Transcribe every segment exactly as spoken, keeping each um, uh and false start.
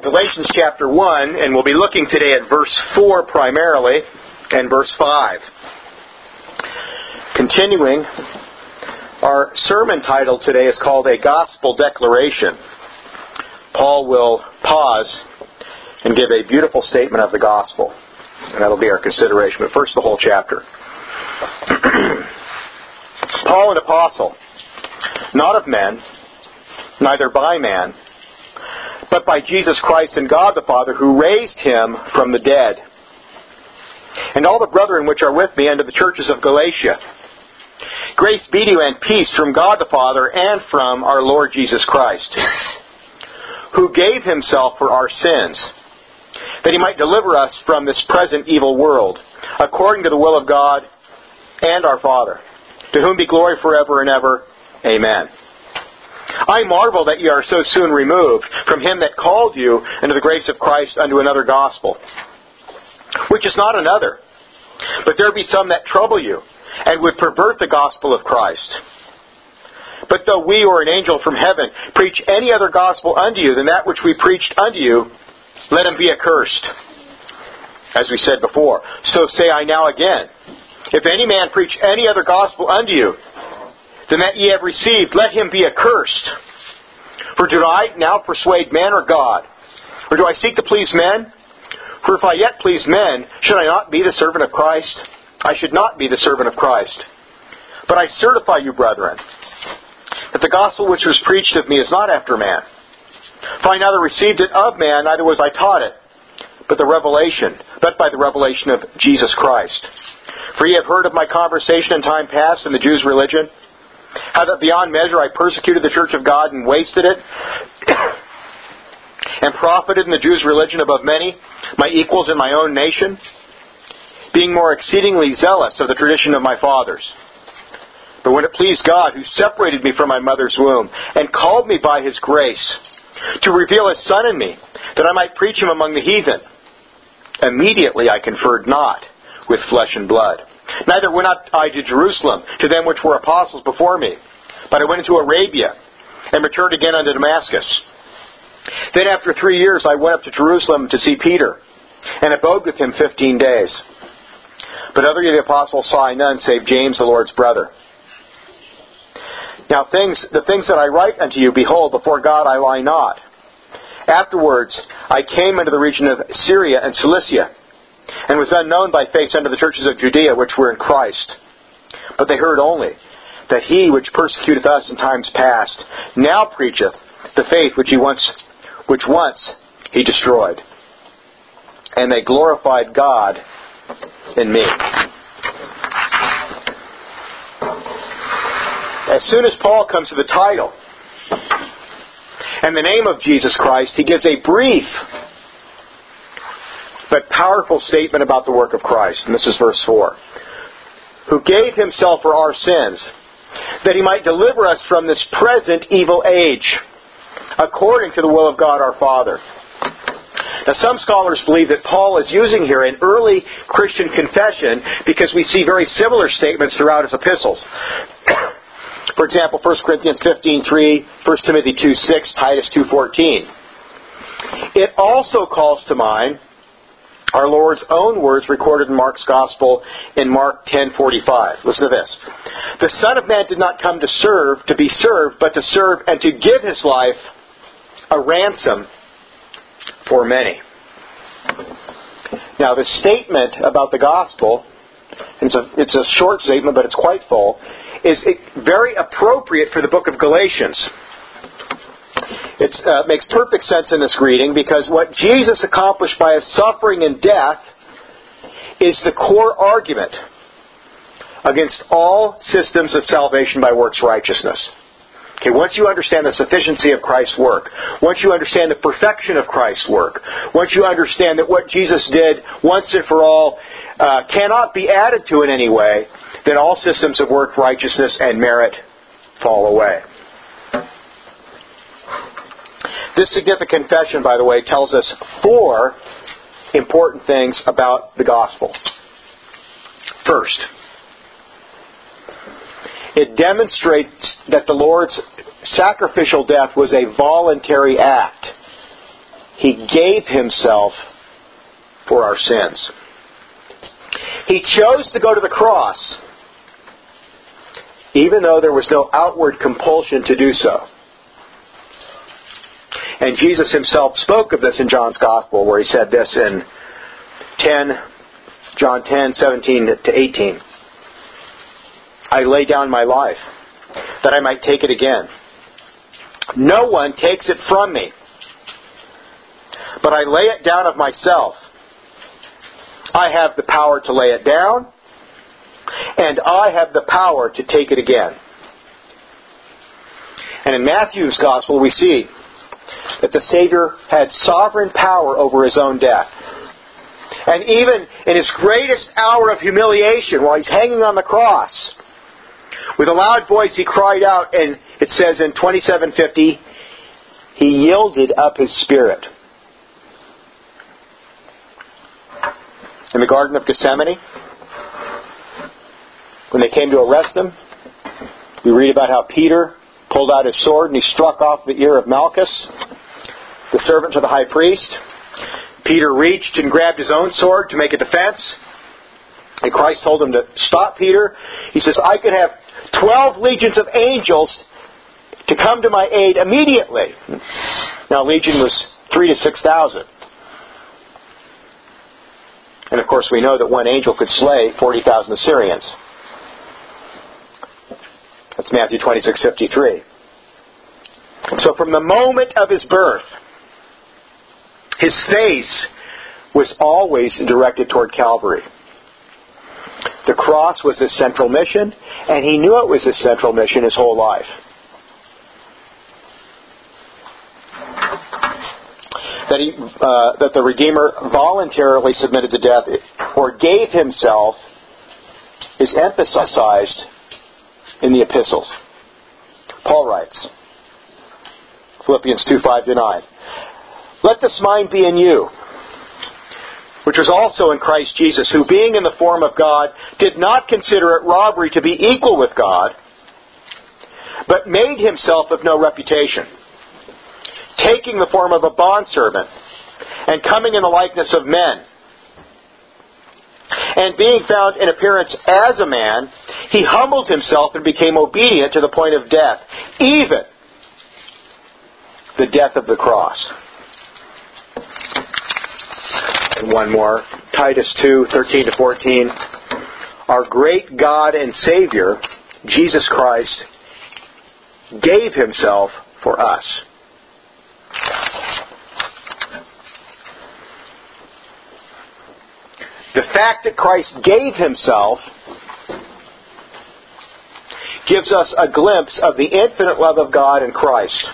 Galatians chapter one, and we'll be looking today at verse four primarily, and verse five. Continuing, our sermon title today is called A Gospel Declaration. Paul will pause and give a beautiful statement of the gospel, and that'll be our consideration. But first, the whole chapter. Paul, an apostle, not of men, neither by man, but by Jesus Christ and God the Father, who raised him from the dead. And all the brethren which are with me unto the churches of Galatia. Grace be to you and peace from God the Father and from our Lord Jesus Christ, who gave himself for our sins, that he might deliver us from this present evil world, according to the will of God and our Father, to whom be glory forever and ever. Amen. I marvel that ye are so soon removed from him that called you into the grace of Christ unto another gospel, which is not another, but there be some that trouble you, and would pervert the gospel of Christ. But though we or an angel from heaven preach any other gospel unto you than that which we preached unto you, let him be accursed. As we said before, so say I now again, if any man preach any other gospel unto you than that ye have received, let him be accursed. For do I now persuade man or God? Or do I seek to please men? For if I yet please men, should I not be the servant of Christ? I should not be the servant of Christ. But I certify you, brethren, that the gospel which was preached of me is not after man. For I neither received it of man, neither was I taught it, but the revelation, but by the revelation of Jesus Christ. For ye have heard of my conversation in time past in the Jews' religion, how that beyond measure I persecuted the church of God and wasted it, and profited in the Jews' religion above many, my equals in my own nation, being more exceedingly zealous of the tradition of my fathers. But when it pleased God, who separated me from my mother's womb, and called me by his grace, to reveal his Son in me, that I might preach him among the heathen, immediately I conferred not with flesh and blood. Neither went I to Jerusalem to them which were apostles before me, but I went into Arabia, and returned again unto Damascus. Then after three years I went up to Jerusalem to see Peter, and abode with him fifteen days. But other of the apostles saw I none, save James the Lord's brother. Now things, the things that I write unto you, behold, before God I lie not. Afterwards I came into the region of Syria and Cilicia, and was unknown by face unto the churches of Judea which were in Christ. But they heard only that he which persecuteth us in times past now preacheth the faith which he once which once he destroyed. And they glorified God in me. As soon as Paul comes to the title and the name of Jesus Christ, he gives a brief but powerful statement about the work of Christ. And this is verse four. Who gave himself for our sins, that he might deliver us from this present evil age, according to the will of God our Father. Now some scholars believe that Paul is using here an early Christian confession because we see very similar statements throughout his epistles. For example, First Corinthians fifteen three, First Timothy two six, Titus two fourteen. It also calls to mind our Lord's own words recorded in Mark's Gospel in Mark ten forty-five. Listen to this. The Son of Man did not come to serve, to be served, but to serve and to give his life a ransom for many. Now, the statement about the Gospel, it's a, it's a short statement, but it's quite full, is very appropriate for the book of Galatians. It uh, makes perfect sense in this reading because what Jesus accomplished by his suffering and death is the core argument against all systems of salvation by works righteousness. Okay, once you understand the sufficiency of Christ's work, once you understand the perfection of Christ's work, once you understand that what Jesus did once and for all uh, cannot be added to in any way, then all systems of work righteousness and merit fall away. This significant confession, by the way, tells us four important things about the gospel. First, it demonstrates that the Lord's sacrificial death was a voluntary act. He gave Himself for our sins. He chose to go to the cross, even though there was no outward compulsion to do so. And Jesus Himself spoke of this in John's Gospel, where He said this in ten, John ten, seventeen to eighteen. I lay down my life, that I might take it again. No one takes it from me, but I lay it down of myself. I have the power to lay it down, and I have the power to take it again. And in Matthew's Gospel we see that the Savior had sovereign power over His own death. And even in His greatest hour of humiliation, while He's hanging on the cross, with a loud voice He cried out, and it says in twenty-seven fifty, He yielded up His spirit. In the Garden of Gethsemane, when they came to arrest Him, we read about how Peter pulled out his sword and he struck off the ear of Malchus, the servant to the high priest. Peter reached and grabbed his own sword to make a defense. And Christ told him to stop, Peter. He says, I could have twelve legions of angels to come to my aid immediately. Now, legion was three to six thousand. And of course we know that one angel could slay forty thousand Assyrians. That's Matthew twenty-six fifty-three. So from the moment of His birth, His face was always directed toward Calvary. The cross was His central mission, and He knew it was His central mission His whole life. That, he, uh, that the Redeemer voluntarily submitted to death or gave Himself is emphasized in the epistles. Paul writes, Philippians two, five to nine, let this mind be in you, which was also in Christ Jesus, who being in the form of God, did not consider it robbery to be equal with God, but made Himself of no reputation, taking the form of a bondservant, and coming in the likeness of men. And being found in appearance as a man, He humbled Himself and became obedient to the point of death, even the death of the cross. And one more, Titus two, thirteen to fourteen. Our great God and Savior, Jesus Christ, gave Himself for us. The fact that Christ gave Himself gives us a glimpse of the infinite love of God in Christ.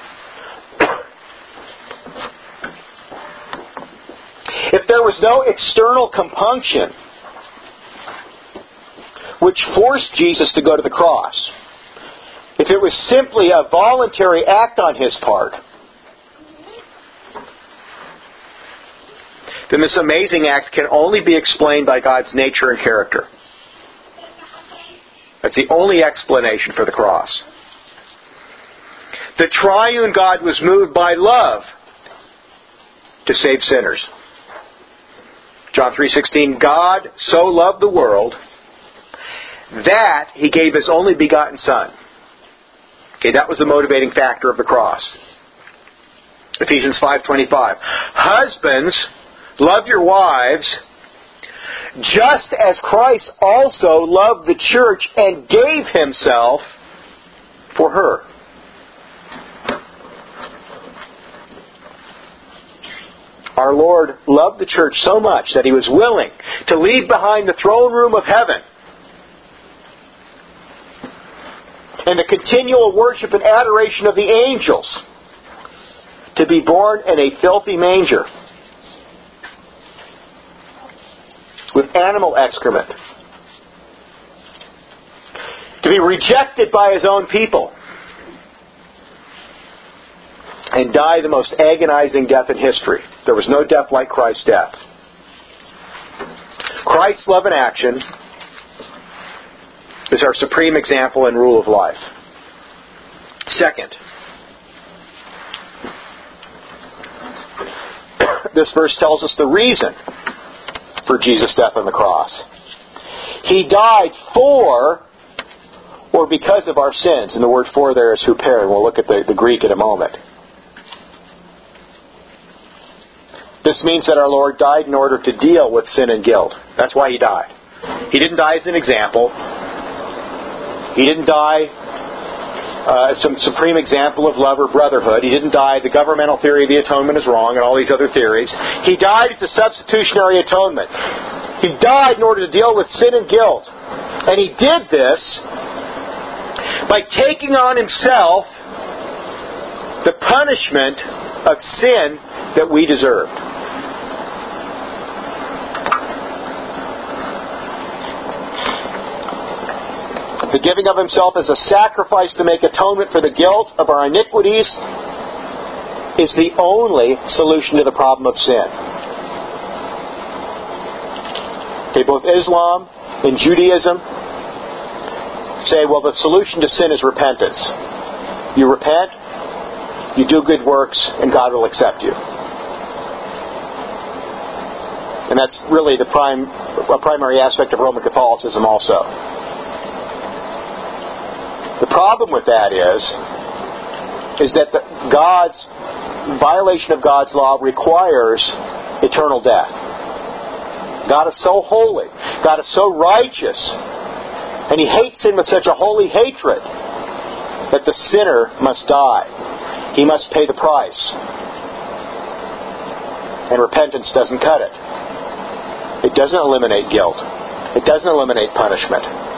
If there was no external compunction which forced Jesus to go to the cross, if it was simply a voluntary act on His part, then this amazing act can only be explained by God's nature and character. That's the only explanation for the cross. The triune God was moved by love to save sinners. John three sixteen, God so loved the world that He gave His only begotten Son. Okay, that was the motivating factor of the cross. Ephesians five twenty-five. Husbands, love your wives, just as Christ also loved the church and gave Himself for her. Our Lord loved the church so much that He was willing to leave behind the throne room of heaven and the continual worship and adoration of the angels to be born in a filthy manger with animal excrement, to be rejected by His own people, and die the most agonizing death in history. There was no death like Christ's death. Christ's love in action is our supreme example and rule of life. Second, this verse tells us the reason for Jesus' death on the cross. He died for or because of our sins. And the word for there is huper, and we'll look at the, the Greek in a moment. This means that our Lord died in order to deal with sin and guilt. That's why He died. He didn't die as an example. He didn't die uh, as some supreme example of love or brotherhood. He didn't die, the governmental theory of the atonement is wrong, and all these other theories. He died as a substitutionary atonement. He died in order to deal with sin and guilt. And He did this by taking on Himself the punishment of sin that we deserved. The giving of Himself as a sacrifice to make atonement for the guilt of our iniquities is the only solution to the problem of sin. Okay, both Islam and Judaism say, well, the solution to sin is repentance. You repent, you do good works, and God will accept you. And that's really the prime, a primary aspect of Roman Catholicism also. The problem with that is, is that the, God's violation of God's law requires eternal death. God is so holy, God is so righteous, and He hates sin with such a holy hatred that the sinner must die. He must pay the price. And repentance doesn't cut it. It doesn't eliminate guilt. It doesn't eliminate punishment.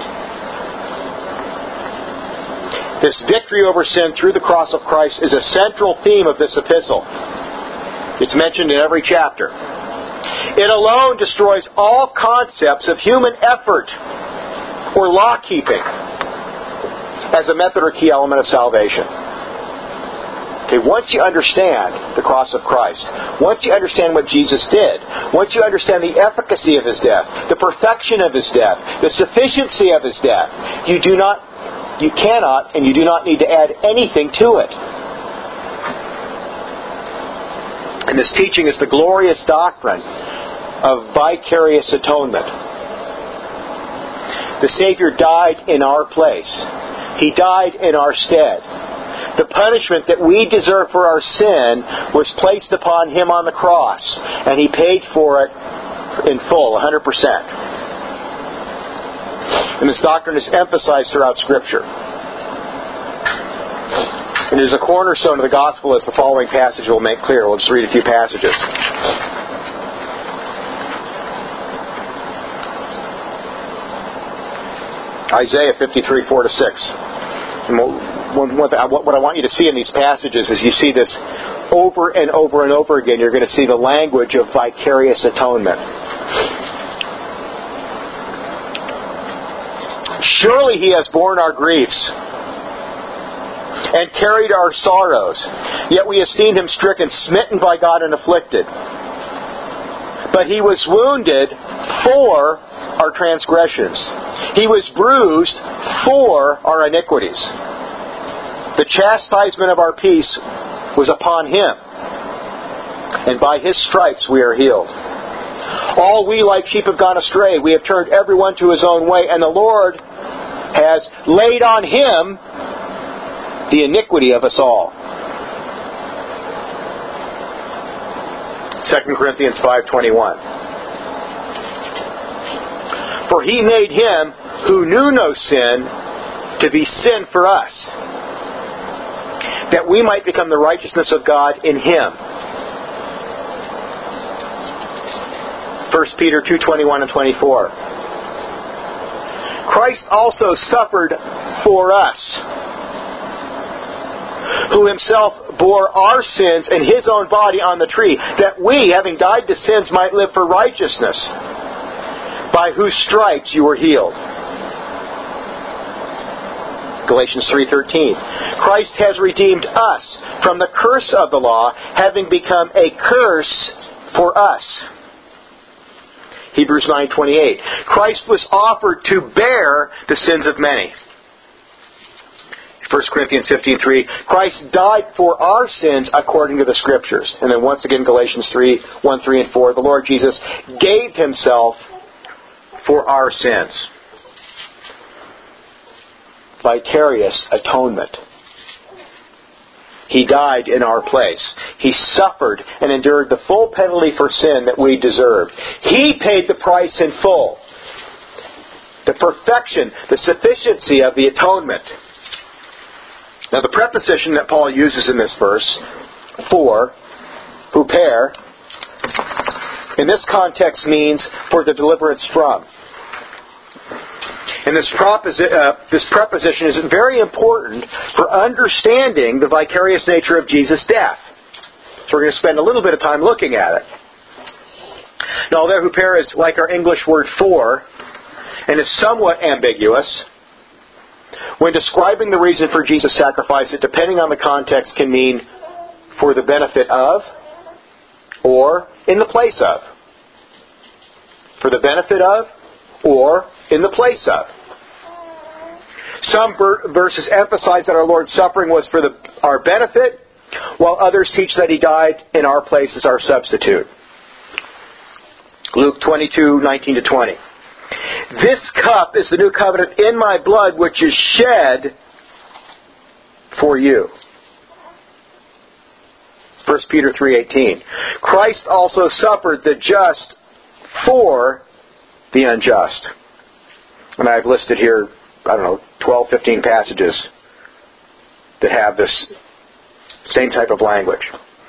This victory over sin through the cross of Christ is a central theme of this epistle. It's mentioned in every chapter. It alone destroys all concepts of human effort or law-keeping as a method or key element of salvation. Okay, once you understand the cross of Christ, once you understand what Jesus did, once you understand the efficacy of His death, the perfection of His death, the sufficiency of His death, you do not You cannot and you do not need to add anything to it. And this teaching is the glorious doctrine of vicarious atonement. The Savior died in our place. He died in our stead. The punishment that we deserve for our sin was placed upon Him on the cross, and He paid for it in full, one hundred percent. And this doctrine is emphasized throughout Scripture. It is a cornerstone of the gospel, as the following passage will make clear. We'll just read a few passages. Isaiah fifty-three, four to six. And what I want you to see in these passages is you see this over and over and over again. You're going to see the language of vicarious atonement. Surely He has borne our griefs and carried our sorrows, yet we esteemed Him stricken, smitten by God, and afflicted. But He was wounded for our transgressions. He was bruised for our iniquities. The chastisement of our peace was upon Him, and by His stripes we are healed. All we like sheep have gone astray. We have turned everyone to his own way, and the Lord has laid on Him the iniquity of us all. Second Corinthians five twenty-one. For He made Him who knew no sin to be sin for us, that we might become the righteousness of God in Him. First Peter two twenty-one and twenty-four. Christ also suffered for us, who Himself bore our sins in His own body on the tree, that we, having died to sins, might live for righteousness, by whose stripes you were healed. Galatians three thirteen. Christ has redeemed us from the curse of the law, having become a curse for us. Hebrews nine twenty-eight. Christ was offered to bear the sins of many. First Corinthians fifteen three, Christ died for our sins according to the Scriptures. And then once again, Galatians three, one, three, and four, the Lord Jesus gave Himself for our sins. Vicarious atonement. He died in our place. He suffered and endured the full penalty for sin that we deserved. He paid the price in full. The perfection, the sufficiency of the atonement. Now the preposition that Paul uses in this verse, for, huper, in this context means for the deliverance from. And this, proposi- uh, this preposition is very important for understanding the vicarious nature of Jesus' death. So we're going to spend a little bit of time looking at it. Now, although huper is like our English word for, and is somewhat ambiguous, when describing the reason for Jesus' sacrifice, it, depending on the context, can mean for the benefit of, or in the place of. For the benefit of, or in the place of. Some ber- verses emphasize that our Lord's suffering was for the, our benefit, while others teach that He died in our place as our substitute. Luke twenty-two, nineteen to twenty. This cup is the new covenant in my blood, which is shed for you. First Peter three eighteen. Christ also suffered the just for the unjust. And I've listed here, I don't know, twelve, fifteen passages that have this same type of language.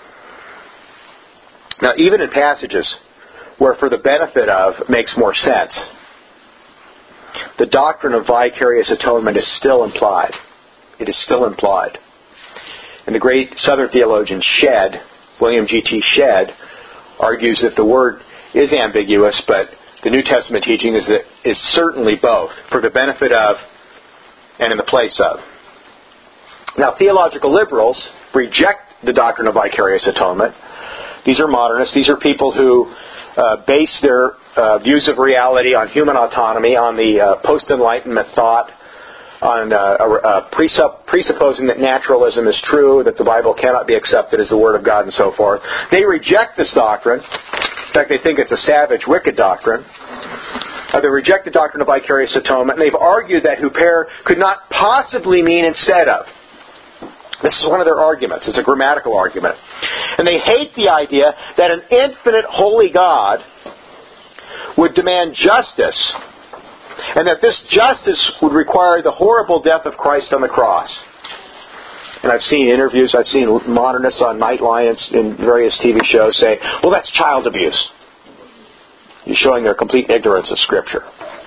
Now, even in passages where for the benefit of makes more sense, the doctrine of vicarious atonement is still implied. It is still implied. And the great Southern theologian Shedd, William G T Shedd, argues that the word is ambiguous, but the New Testament teaching is that is certainly both, for the benefit of and in the place of. Now, theological liberals reject the doctrine of vicarious atonement. These are modernists. These are people who uh, base their uh, views of reality on human autonomy, on the uh, post-Enlightenment thought, on uh, uh, presupp- presupposing that naturalism is true, that the Bible cannot be accepted as the Word of God, and so forth. They reject this doctrine. In fact, they think it's a savage, wicked doctrine. Uh, they reject the doctrine of vicarious atonement, and they've argued that huper could not possibly mean instead of. This is one of their arguments. It's a grammatical argument. And they hate the idea that an infinite holy God would demand justice, and that this justice would require the horrible death of Christ on the cross. And I've seen interviews, I've seen modernists on Nightline in various T V shows say, well, that's child abuse. You're showing their complete ignorance of Scripture.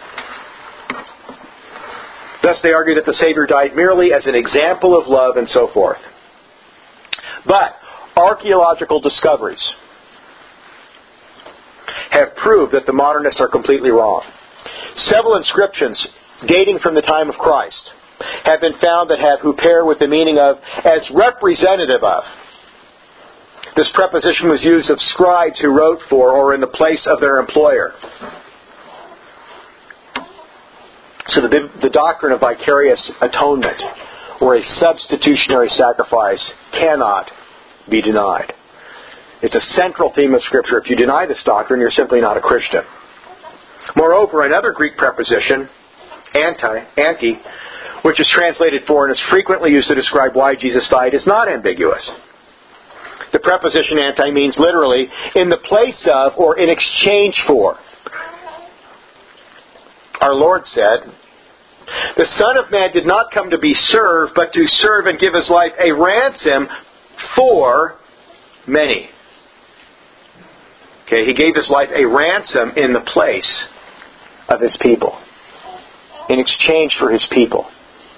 Thus they argue that the Savior died merely as an example of love and so forth. But archaeological discoveries have proved that the modernists are completely wrong. Several inscriptions dating from the time of Christ have been found that have huper with the meaning of as representative of. This preposition was used of scribes who wrote for or in the place of their employer. So the, the doctrine of vicarious atonement or a substitutionary sacrifice cannot be denied. It's a central theme of Scripture. If you deny this doctrine, you're simply not a Christian. Moreover, another Greek preposition, anti, anti, which is translated for and is frequently used to describe why Jesus died, is not ambiguous. The preposition anti means literally in the place of or in exchange for. Our Lord said, the Son of Man did not come to be served, but to serve and give His life a ransom for many. Okay, He gave His life a ransom in the place of His people, in exchange for His people.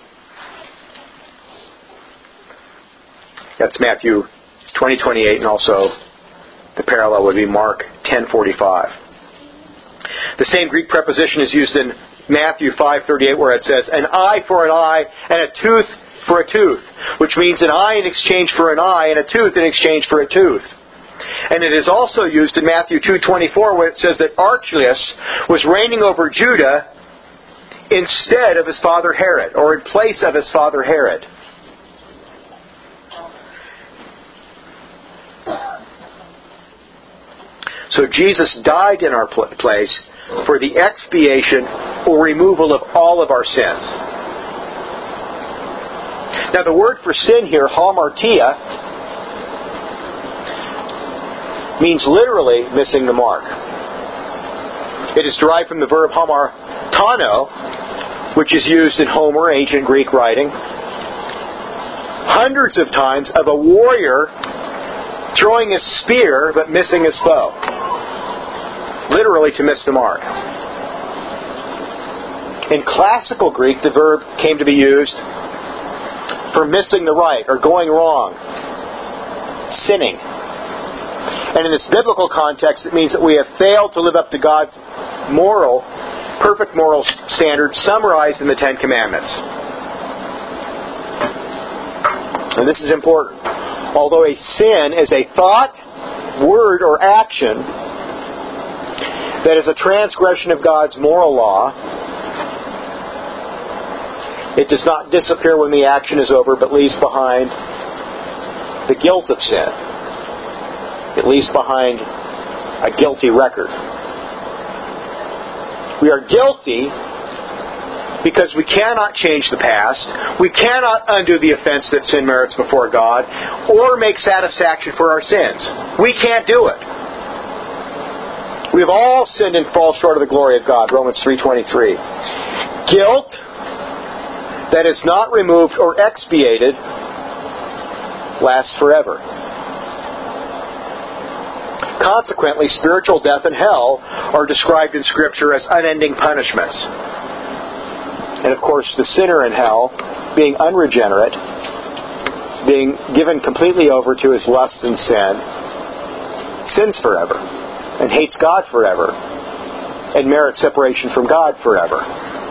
That's Matthew twenty twenty-eight, and also the parallel would be Mark ten forty-five. The same Greek preposition is used in Matthew five thirty-eight, where it says, an eye for an eye and a tooth for a tooth, which means an eye in exchange for an eye and a tooth in exchange for a tooth. And it is also used in Matthew two twenty-four, where it says that Archelaus was reigning over Judah instead of his father Herod, or in place of his father Herod. So Jesus died in our pl- place for the expiation or removal of all of our sins. Now the word for sin here, hamartia, means literally missing the mark. It is derived from the verb hamartano, which is used in Homer, ancient Greek writing, hundreds of times of a warrior throwing his spear but missing his foe. Literally to miss the mark. In classical Greek, the verb came to be used for missing the right or going wrong, sinning. And in this biblical context, it means that we have failed to live up to God's moral, perfect moral standard summarized in the Ten Commandments. And this is important. Although a sin is a thought, word, or action that is a transgression of God's moral law, it does not disappear when the action is over, but leaves behind the guilt of sin. It leaves behind a guilty record. We are guilty because we cannot change the past, we cannot undo the offense that sin merits before God, or make satisfaction for our sins. We can't do it. We have all sinned and fall short of the glory of God, Romans three twenty-three. Guilt that is not removed or expiated lasts forever. Consequently, spiritual death and hell are described in Scripture as unending punishments. And of course, the sinner in hell, being unregenerate, being given completely over to his lust and sin, sins forever, and hates God forever, and merits separation from God forever.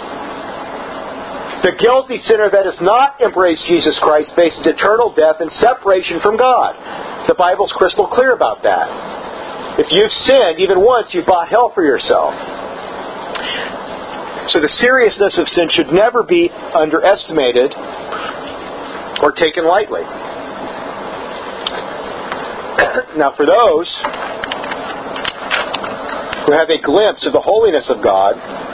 The guilty sinner that has not embraced Jesus Christ faces eternal death and separation from God. The Bible's crystal clear about that. If you've sinned even once, you've bought hell for yourself. So the seriousness of sin should never be underestimated or taken lightly. Now for those who have a glimpse of the holiness of God,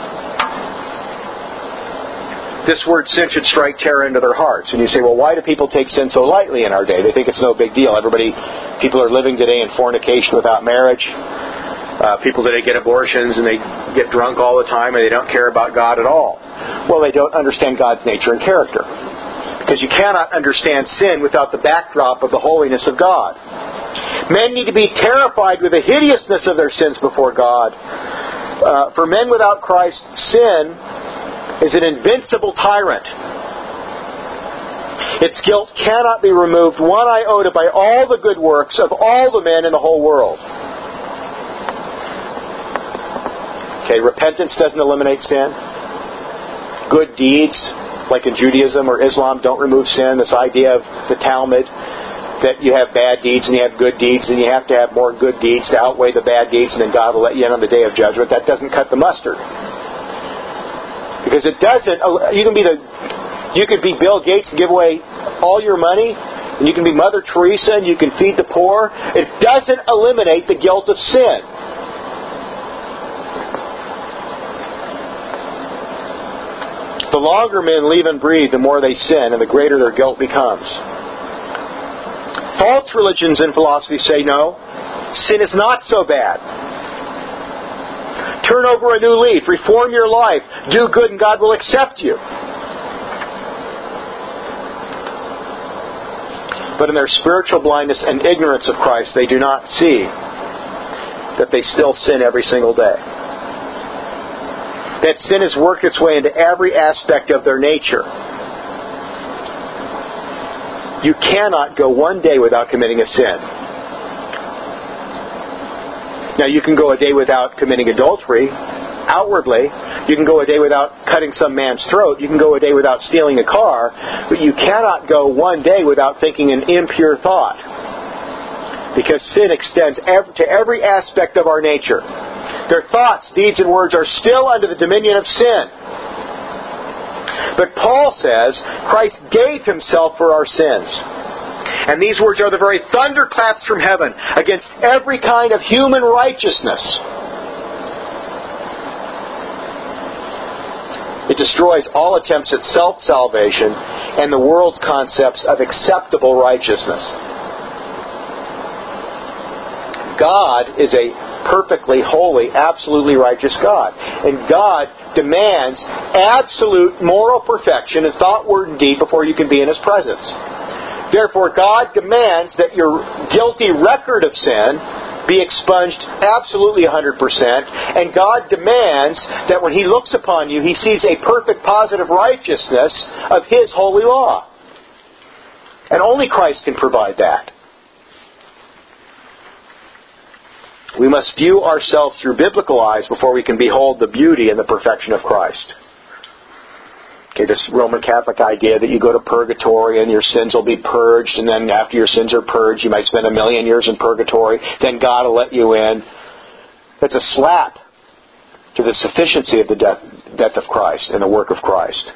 this word sin should strike terror into their hearts. And you say, well, why do people take sin so lightly in our day? They think it's no big deal. Everybody, people are living today in fornication without marriage. Uh, people today get abortions and they get drunk all the time and they don't care about God at all. Well, they don't understand God's nature and character. Because you cannot understand sin without the backdrop of the holiness of God. Men need to be terrified with the hideousness of their sins before God. Uh, for men without Christ, sin is an invincible tyrant. Its guilt cannot be removed one iota by all the good works of all the men in the whole world. Okay, repentance doesn't eliminate sin. Good deeds, like in Judaism or Islam, don't remove sin. This idea of the Talmud, that you have bad deeds and you have good deeds, and you have to have more good deeds to outweigh the bad deeds, and then God will let you in on the day of judgment. That doesn't cut the mustard. Because it doesn't, you can be the, you could be Bill Gates and give away all your money, and you can be Mother Teresa and you can feed the poor. It doesn't eliminate the guilt of sin. The longer men live and breathe, the more they sin, and the greater their guilt becomes. False religions and philosophies say, no, sin is not so bad. Turn over a new leaf, reform your life, do good, and God will accept you. But in their spiritual blindness and ignorance of Christ, they do not see that they still sin every single day. That sin has worked its way into every aspect of their nature. You cannot go one day without committing a sin. Now, you can go a day without committing adultery, outwardly. You can go a day without cutting some man's throat. You can go a day without stealing a car. But you cannot go one day without thinking an impure thought. Because sin extends to every aspect of our nature. Their thoughts, deeds, and words are still under the dominion of sin. But Paul says Christ gave Himself for our sins. And these words are the very thunderclaps from heaven against every kind of human righteousness. It destroys all attempts at self-salvation and the world's concepts of acceptable righteousness. God is a perfectly holy, absolutely righteous God. And God demands absolute moral perfection in thought, word, and deed before you can be in His presence. Therefore, God demands that your guilty record of sin be expunged absolutely one hundred percent. And God demands that when He looks upon you, He sees a perfect, positive righteousness of His holy law. And only Christ can provide that. We must view ourselves through biblical eyes before we can behold the beauty and the perfection of Christ. Okay, this Roman Catholic idea that you go to purgatory and your sins will be purged, and then after your sins are purged, you might spend a million years in purgatory, then God will let you in. That's a slap to the sufficiency of the death, death of Christ and the work of Christ.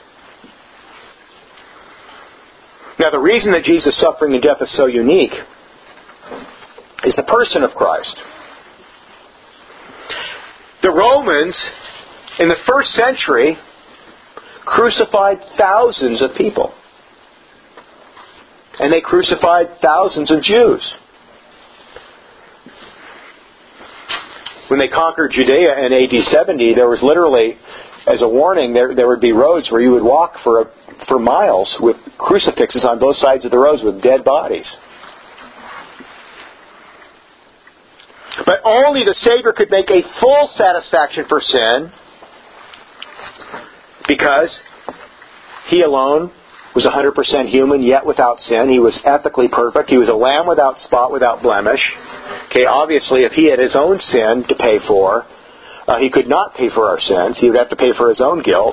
Now, the reason that Jesus' suffering and death is so unique is the person of Christ. The Romans, in the first century, crucified thousands of people. And they crucified thousands of Jews. When they conquered Judea in A D seventy, there was literally, as a warning, there, there would be roads where you would walk for, a, for miles with crucifixes on both sides of the roads with dead bodies. But only the Savior could make a full satisfaction for sin, because He alone was one hundred percent human, yet without sin. He was ethically perfect. He was a lamb without spot, without blemish. Okay, obviously, if He had His own sin to pay for, uh, He could not pay for our sins. He would have to pay for His own guilt.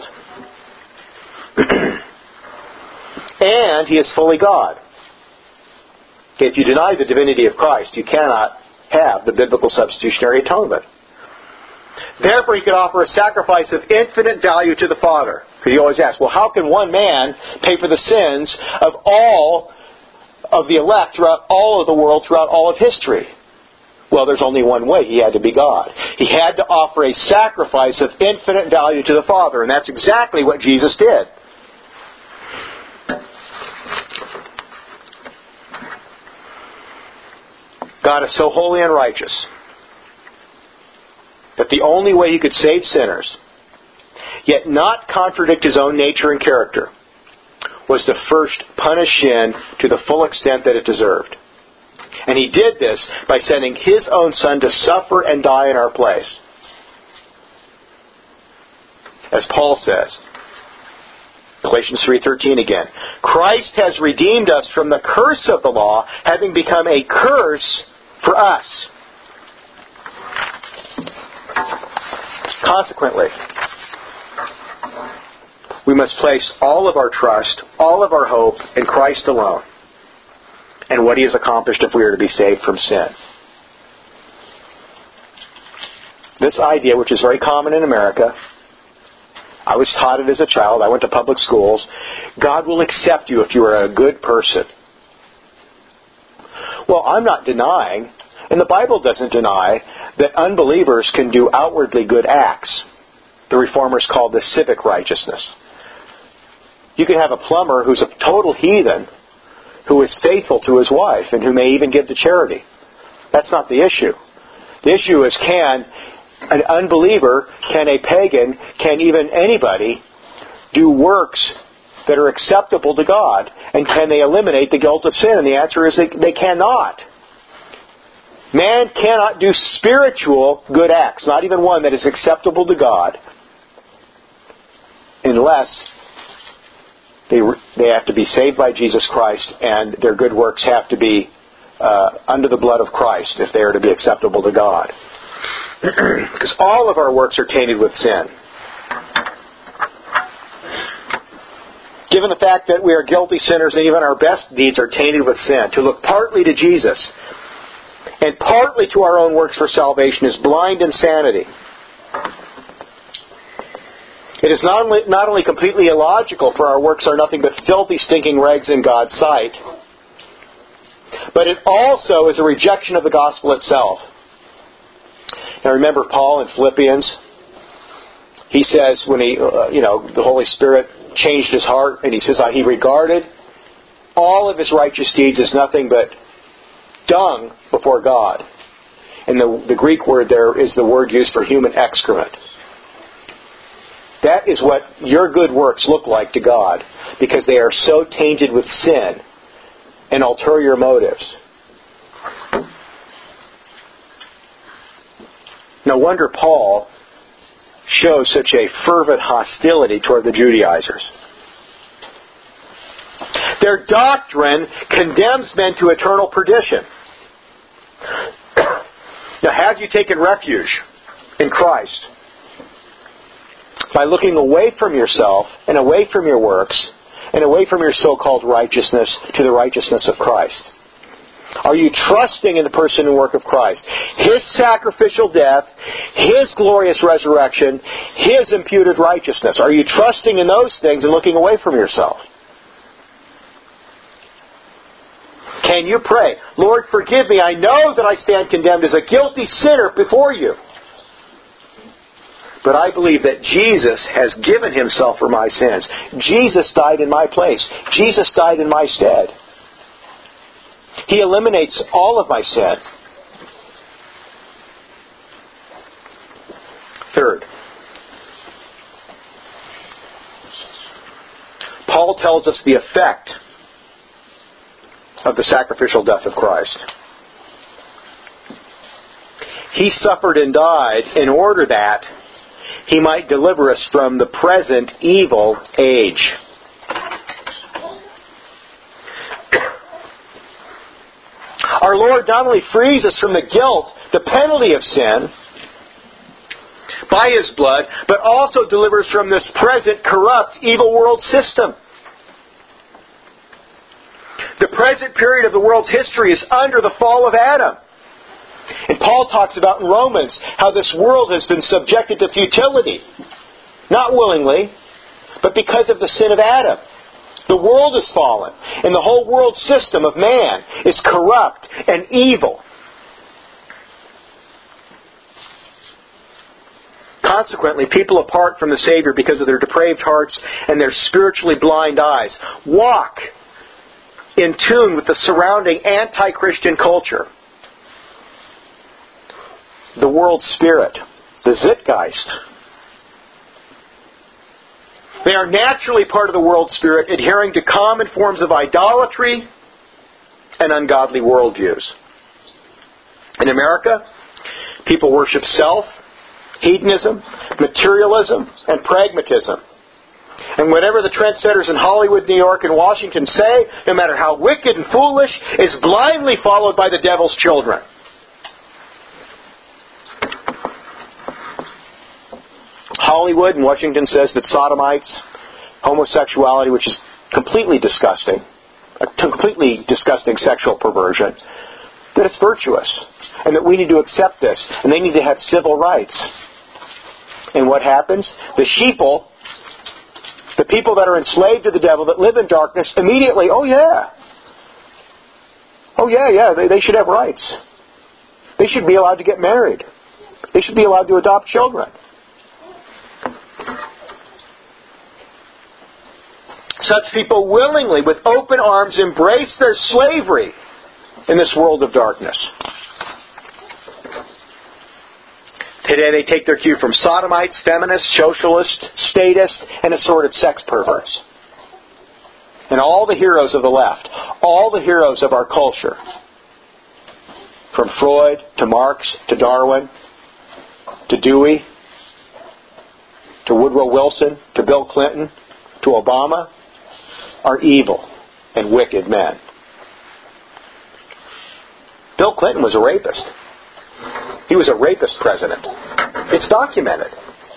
And He is fully God. Okay, if you deny the divinity of Christ, you cannot have the biblical substitutionary atonement. Therefore, He could offer a sacrifice of infinite value to the Father. Because you always ask, well, how can one man pay for the sins of all of the elect throughout all of the world, throughout all of history? Well, there's only one way. He had to be God. He had to offer a sacrifice of infinite value to the Father. And that's exactly what Jesus did. God is so holy and righteous that the only way He could save sinners, yet not contradict His own nature and character, was to first punish sin to the full extent that it deserved. And He did this by sending His own Son to suffer and die in our place. As Paul says, Galatians three thirteen again, Christ has redeemed us from the curse of the law, having become a curse for us. Consequently, we must place all of our trust, all of our hope in Christ alone and what He has accomplished if we are to be saved from sin. This idea, which is very common in America, I was taught it as a child, I went to public schools, God will accept you if you are a good person. Well, I'm not denying, and the Bible doesn't deny, that unbelievers can do outwardly good acts. The Reformers called this civic righteousness. You can have a plumber who's a total heathen, who is faithful to his wife, and who may even give to charity. That's not the issue. The issue is, can an unbeliever, can a pagan, can even anybody do works that are acceptable to God? And can they eliminate the guilt of sin? And the answer is they, they cannot. Man cannot do spiritual good acts, not even one that is acceptable to God, unless they they have to be saved by Jesus Christ, and their good works have to be uh, under the blood of Christ if they are to be acceptable to God. Because all of our works are tainted with sin. Given the fact that we are guilty sinners and even our best deeds are tainted with sin, to look partly to Jesus and partly to our own works for salvation is blind insanity. It is not only, not only completely illogical, for our works are nothing but filthy, stinking rags in God's sight, but it also is a rejection of the gospel itself. Now remember Paul in Philippians? He says when he, uh, you know, the Holy Spirit changed his heart, and he says uh, he regarded all of his righteous deeds as nothing but dung before God. And the, the Greek word there is the word used for human excrement. That is what your good works look like to God, because they are so tainted with sin and ulterior motives. No wonder Paul shows such a fervent hostility toward the Judaizers. Their doctrine condemns men to eternal perdition. Now, have you taken refuge in Christ? By looking away from yourself and away from your works and away from your so-called righteousness to the righteousness of Christ. Are you trusting in the person and work of Christ? His sacrificial death, His glorious resurrection, His imputed righteousness. Are you trusting in those things and looking away from yourself? Can you pray, Lord, forgive me. I know that I stand condemned as a guilty sinner before you. But I believe that Jesus has given Himself for my sins. Jesus died in my place. Jesus died in my stead. He eliminates all of my sin. Third, Paul tells us the effect of the sacrificial death of Christ. He suffered and died in order that He might deliver us from the present evil age. Our Lord not only frees us from the guilt, the penalty of sin, by His blood, but also delivers from this present corrupt, evil world system. The present period of the world's history is under the fall of Adam. And Paul talks about in Romans how this world has been subjected to futility. Not willingly, but because of the sin of Adam. The world is fallen, and the whole world system of man is corrupt and evil. Consequently, people apart from the Savior because of their depraved hearts and their spiritually blind eyes walk in tune with the surrounding anti-Christian culture. The world spirit, the Zeitgeist. They are naturally part of the world spirit, adhering to common forms of idolatry and ungodly worldviews. In America, people worship self, hedonism, materialism, and pragmatism. And whatever the trendsetters in Hollywood, New York, and Washington say, no matter how wicked and foolish, is blindly followed by the devil's children. Hollywood and Washington says that sodomites, homosexuality, which is completely disgusting, a completely disgusting sexual perversion, that it's virtuous, and that we need to accept this, and they need to have civil rights. And what happens? The sheeple, the people that are enslaved to the devil, that live in darkness, immediately, oh yeah, oh yeah, yeah, they, they should have rights. They should be allowed to get married. They should be allowed to adopt children. Such people willingly, with open arms, embrace their slavery in this world of darkness. Today they take their cue from sodomites, feminists, socialists, statists, and assorted sex perverts. And all the heroes of the left, all the heroes of our culture, from Freud to Marx to Darwin to Dewey to Woodrow Wilson to Bill Clinton to Obama, are evil and wicked men. Bill Clinton was a rapist. He was a rapist president. It's documented.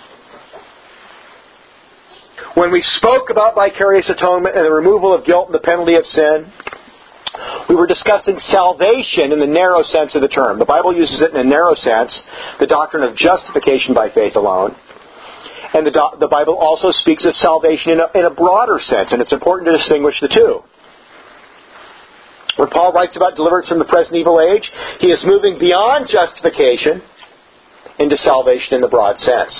When we spoke about vicarious atonement and the removal of guilt and the penalty of sin, we were discussing salvation in the narrow sense of the term. The Bible uses it in a narrow sense, the doctrine of justification by faith alone. And the, do- the Bible also speaks of salvation in a, in a broader sense, and it's important to distinguish the two. When Paul writes about deliverance from the present evil age, he is moving beyond justification into salvation in the broad sense.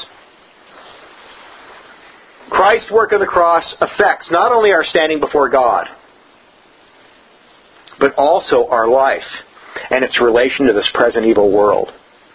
Christ's work on the cross affects not only our standing before God, but also our life and its relation to this present evil world.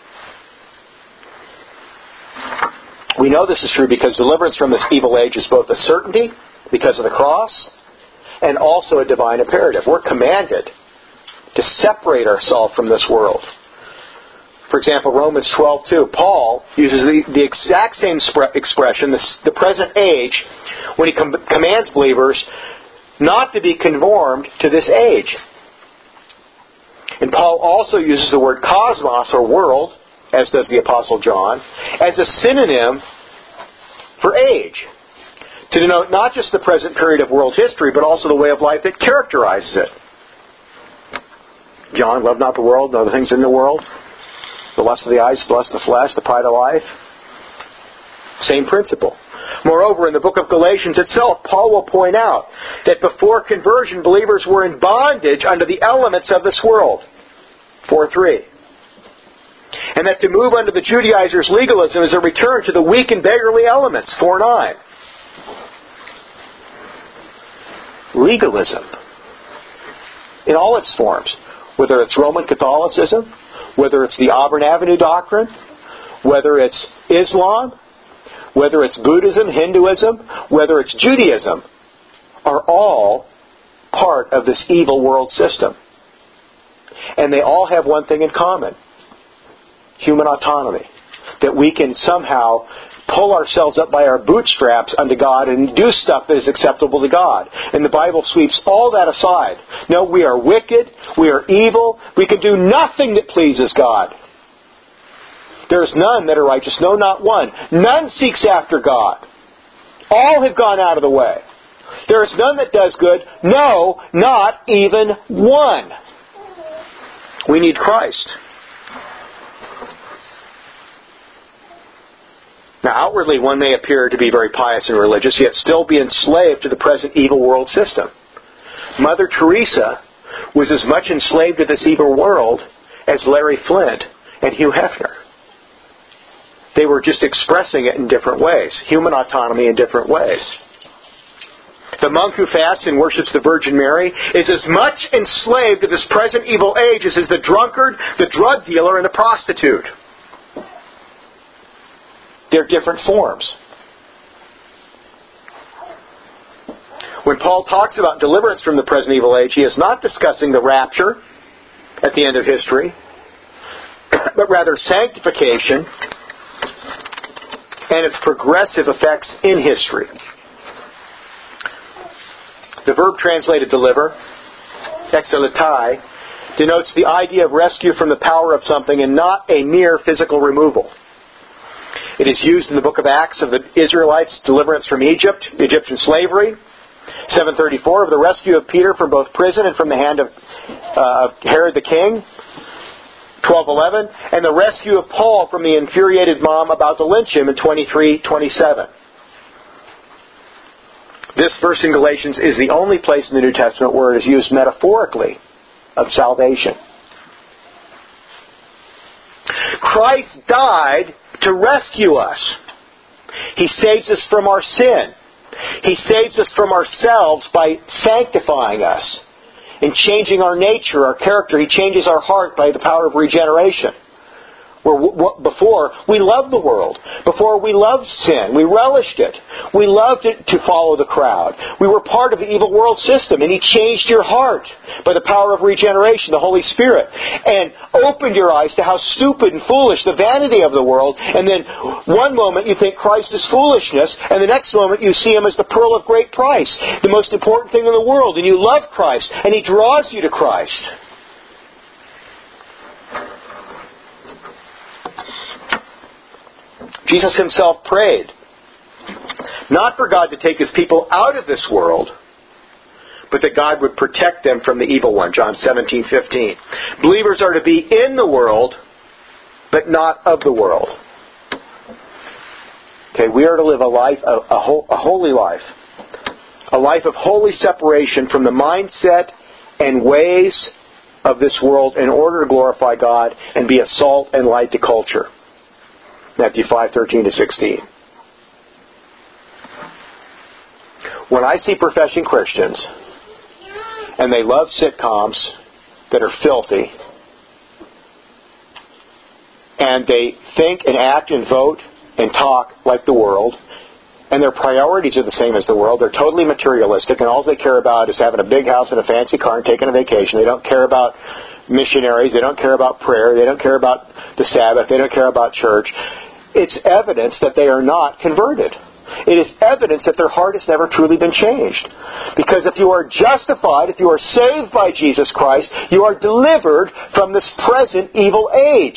We know this is true because deliverance from this evil age is both a certainty because of the cross and also a divine imperative. We're commanded to separate ourselves from this world. For example, Romans twelve two, Paul uses the, the exact same spre- expression, the, the present age, when he com- commands believers not to be conformed to this age. And Paul also uses the word cosmos, or world, as does the Apostle John, as a synonym for age, to denote not just the present period of world history, but also the way of life that characterizes it. John, love not the world, nor the things in the world. The lust of the eyes, the lust of the flesh, the pride of life. Same principle. Moreover, in the book of Galatians itself, Paul will point out that before conversion, believers were in bondage under the elements of this world. four three. And that to move under the Judaizers' legalism is a return to the weak and beggarly elements. four nine. Legalism, in all its forms, whether it's Roman Catholicism, whether it's the Auburn Avenue Doctrine, whether it's Islam, whether it's Buddhism, Hinduism, whether it's Judaism, are all part of this evil world system. And they all have one thing in common: human autonomy. That we can somehow pull ourselves up by our bootstraps unto God and do stuff that is acceptable to God. And the Bible sweeps all that aside. No, we are wicked, we are evil, we can do nothing that pleases God. There is none that are righteous, no, not one. None seeks after God. All have gone out of the way. There is none that does good, no, not even one. We need Christ. Now, outwardly, one may appear to be very pious and religious, yet still be enslaved to the present evil world system. Mother Teresa was as much enslaved to this evil world as Larry Flint and Hugh Hefner. They were just expressing it in different ways. Human autonomy in different ways. The monk who fasts and worships the Virgin Mary is as much enslaved to this present evil age as is the drunkard, the drug dealer, and the prostitute. They're different forms. When Paul talks about deliverance from the present evil age, he is not discussing the rapture at the end of history, but rather sanctification and its progressive effects in history. The verb translated deliver, exeletai, denotes the idea of rescue from the power of something and not a mere physical removal. It is used in the book of Acts of the Israelites' deliverance from Egypt, Egyptian slavery. seven thirty-four, of the rescue of Peter from both prison and from the hand of uh, Herod the king. twelve eleven, and the rescue of Paul from the infuriated mom about to lynch him in twenty-three twenty-seven. This verse in Galatians is the only place in the New Testament where it is used metaphorically of salvation. Christ died to rescue us. He saves us from our sin. He saves us from ourselves by sanctifying us and changing our nature, our character. He changes our heart by the power of regeneration. Where before, we loved the world. Before, we loved sin. We relished it. We loved it to follow the crowd. We were part of the evil world system, and He changed your heart by the power of regeneration, the Holy Spirit, and opened your eyes to how stupid and foolish the vanity of the world. And then one moment you think Christ is foolishness, and the next moment you see Him as the pearl of great price, the most important thing in the world, and you love Christ, and He draws you to Christ. Jesus Himself prayed, not for God to take His people out of this world, but that God would protect them from the evil one. John seventeen fifteen. Believers are to be in the world, but not of the world. Okay, we are to live a life, a, a, a holy life. A life of holy separation from the mindset and ways of this world in order to glorify God and be a salt and light to culture. Matthew five, thirteen to sixteen. When I see professing Christians and they love sitcoms that are filthy, and they think and act and vote and talk like the world, and their priorities are the same as the world, they're totally materialistic, and all they care about is having a big house and a fancy car and taking a vacation. They don't care about missionaries. They don't care about prayer. They don't care about the Sabbath. They don't care about church. It's evidence that they are not converted. It is evidence that their heart has never truly been changed. Because if you are justified, if you are saved by Jesus Christ, you are delivered from this present evil age.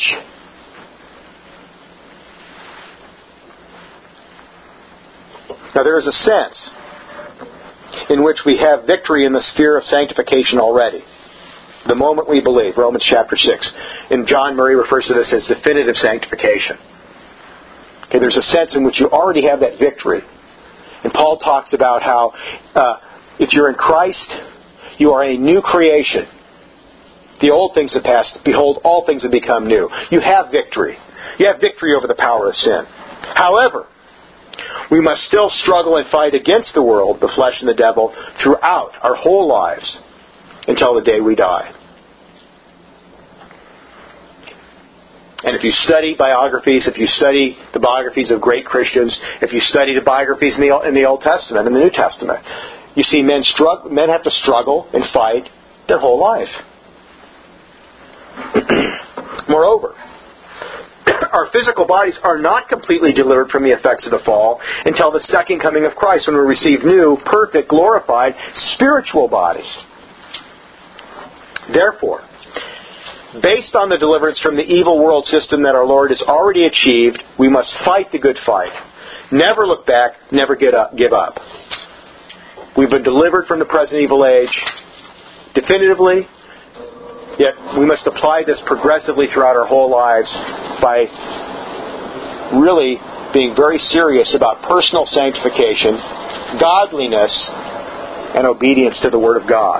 Now there is a sense in which we have victory in the sphere of sanctification already. The moment we believe, Romans chapter six. And John Murray refers to this as definitive sanctification. Okay, there's a sense in which you already have that victory. And Paul talks about how uh, if you're in Christ, you are a new creation. The old things have passed. Behold, all things have become new. You have victory. You have victory over the power of sin. However, we must still struggle and fight against the world, the flesh and the devil, throughout our whole lives until the day we die. And if you study biographies, if you study the biographies of great Christians, if you study the biographies in the, in the Old Testament and the New Testament, you see men struggle, men have to struggle and fight their whole life. Moreover, our physical bodies are not completely delivered from the effects of the fall until the second coming of Christ, when we receive new, perfect, glorified, spiritual bodies. Therefore, based on the deliverance from the evil world system that our Lord has already achieved, we must fight the good fight. Never look back, never get up, give up. We've been delivered from the present evil age definitively, yet we must apply this progressively throughout our whole lives by really being very serious about personal sanctification, godliness, and obedience to the Word of God.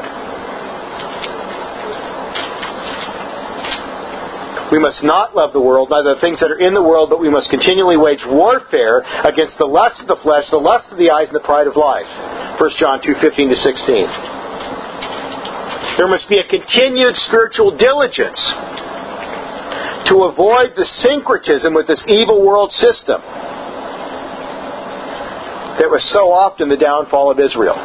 We must not love the world, neither the things that are in the world, but we must continually wage warfare against the lust of the flesh, the lust of the eyes, and the pride of life. First John two, fifteen to sixteen. There must be a continued spiritual diligence to avoid the syncretism with this evil world system that was so often the downfall of Israel.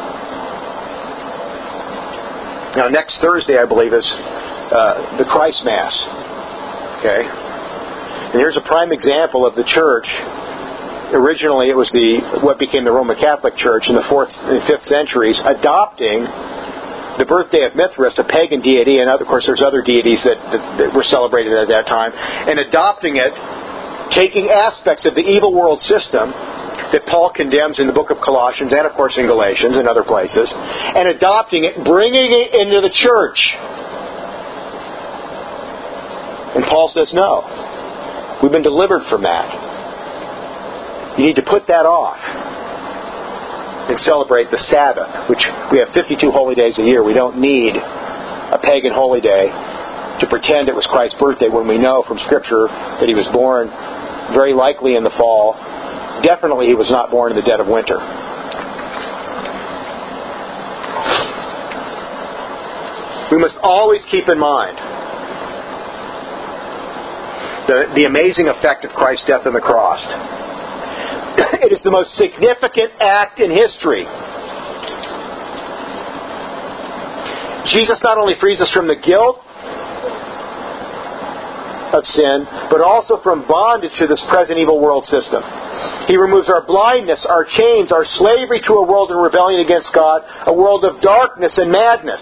Now, next Thursday, I believe, is uh, the Christ Mass. Okay? And here's a prime example of the church. Originally, it was the what became the Roman Catholic Church in the fourth and fifth centuries, adopting the birthday of Mithras, a pagan deity, and of course there's other deities that, that, that were celebrated at that time, and adopting it, taking aspects of the evil world system that Paul condemns in the book of Colossians and of course in Galatians and other places, and adopting it, bringing it into the church. And Paul says, no, we've been delivered from that. You need to put that off and celebrate the Sabbath, which we have fifty-two holy days a year. We don't need a pagan holy day to pretend it was Christ's birthday when we know from Scripture that He was born very likely in the fall. Definitely He was not born in the dead of winter. We must always keep in mind the, the amazing effect of Christ's death on the cross. It is the most significant act in history. Jesus not only frees us from the guilt of sin, but also from bondage to this present evil world system. He removes our blindness, our chains, our slavery to a world in rebellion against God, a world of darkness and madness.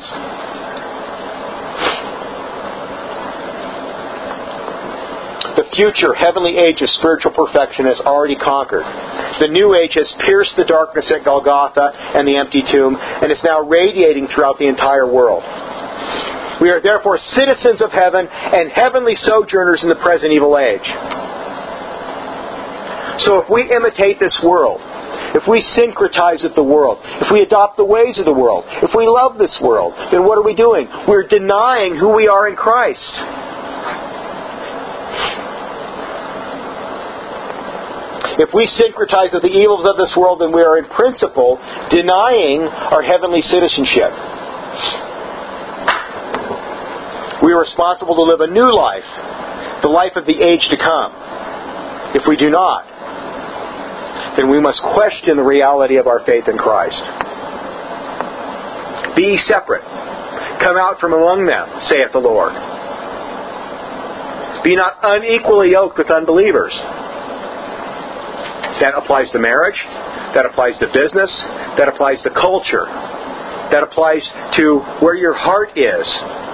The future heavenly age of spiritual perfection has already conquered. The new age has pierced the darkness at Golgotha and the empty tomb, and is now radiating throughout the entire world. We are therefore citizens of heaven and heavenly sojourners in the present evil age. So if we imitate this world, if we syncretize with the world, if we adopt the ways of the world, if we love this world, then what are we doing? We're denying who we are in Christ. If we syncretize with the evils of this world, then we are in principle denying our heavenly citizenship. We are responsible to live a new life, the life of the age to come. If we do not, then we must question the reality of our faith in Christ. Be ye separate. Come out from among them, saith the Lord. Be not unequally yoked with unbelievers. That applies to marriage. That applies to business. That applies to culture. That applies to where your heart is.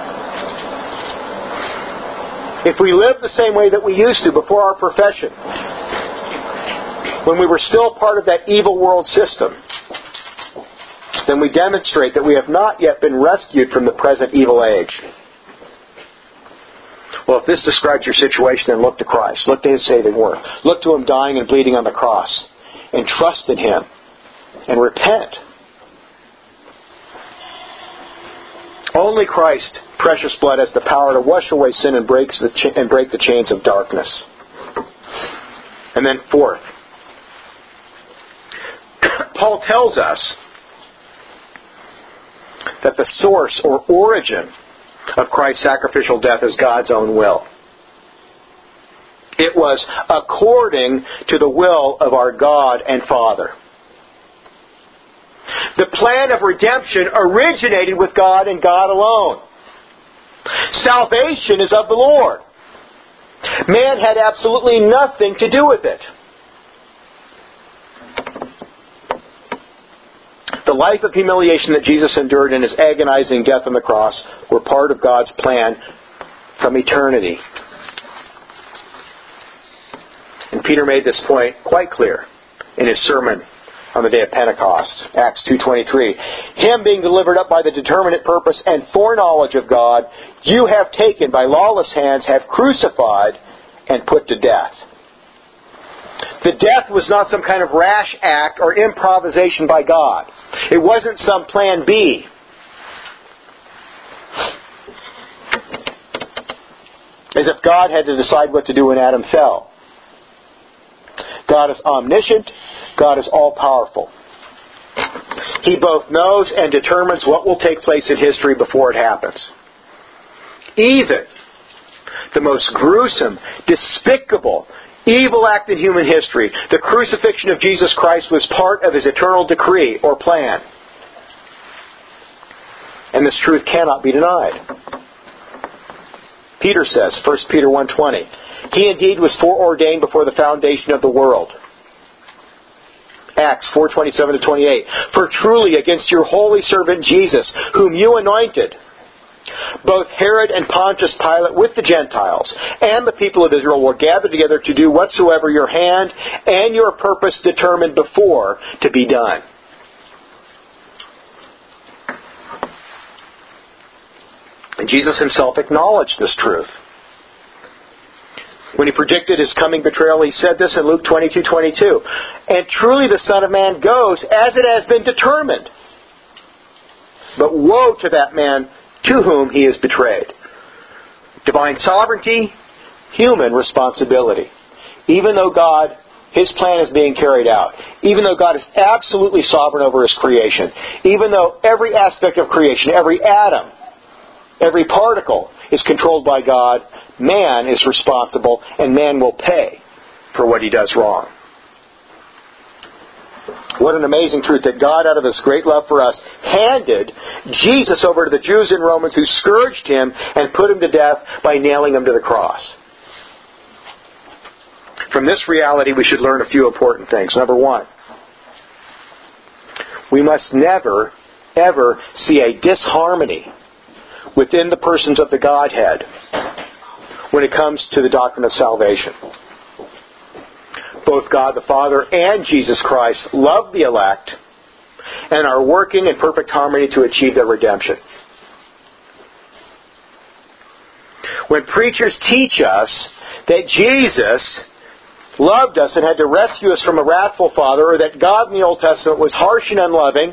If we live the same way that we used to before our profession, when we were still part of that evil world system, then we demonstrate that we have not yet been rescued from the present evil age. Well, if this describes your situation, then look to Christ. Look to His saving work. Look to Him dying and bleeding on the cross. And trust in Him. And repent. Only Christ's precious blood has the power to wash away sin and, breaks the cha- and break the chains of darkness. And then fourth, Paul tells us that the source or origin of Christ's sacrificial death is God's own will. It was according to the will of our God and Father. The plan of redemption originated with God and God alone. Salvation is of the Lord. Man had absolutely nothing to do with it. The life of humiliation that Jesus endured in His agonizing death on the cross were part of God's plan from eternity. And Peter made this point quite clear in his sermon on the day of Pentecost, Acts two twenty-three. Him being delivered up by the determinate purpose and foreknowledge of God, you have taken by lawless hands, have crucified and put to death. The death was not some kind of rash act or improvisation by God. It wasn't some plan B. As if God had to decide what to do when Adam fell. God is omniscient. God is all-powerful. He both knows and determines what will take place in history before it happens. Even the most gruesome, despicable, evil act in human history, the crucifixion of Jesus Christ, was part of His eternal decree or plan. And this truth cannot be denied. Peter says, First Peter one twenty, He indeed was foreordained before the foundation of the world. Acts four twenty-seven to twenty-eight, For truly against your holy servant Jesus, whom you anointed, both Herod and Pontius Pilate with the Gentiles and the people of Israel were gathered together to do whatsoever your hand and your purpose determined before to be done. And Jesus Himself acknowledged this truth. When He predicted His coming betrayal, He said this in Luke twenty-two twenty-two, And truly the Son of Man goes as it has been determined. But woe to that man to whom He is betrayed. Divine sovereignty, human responsibility. Even though God, His plan is being carried out, even though God is absolutely sovereign over His creation, even though every aspect of creation, every atom, every particle is controlled by God, man is responsible, and man will pay for what he does wrong. What an amazing truth that God, out of His great love for us, handed Jesus over to the Jews and Romans who scourged Him and put Him to death by nailing Him to the cross. From this reality, we should learn a few important things. Number one, we must never, ever see a disharmony within the persons of the Godhead when it comes to the doctrine of salvation. Both God the Father and Jesus Christ love the elect and are working in perfect harmony to achieve their redemption. When preachers teach us that Jesus loved us and had to rescue us from a wrathful father, or that God in the Old Testament was harsh and unloving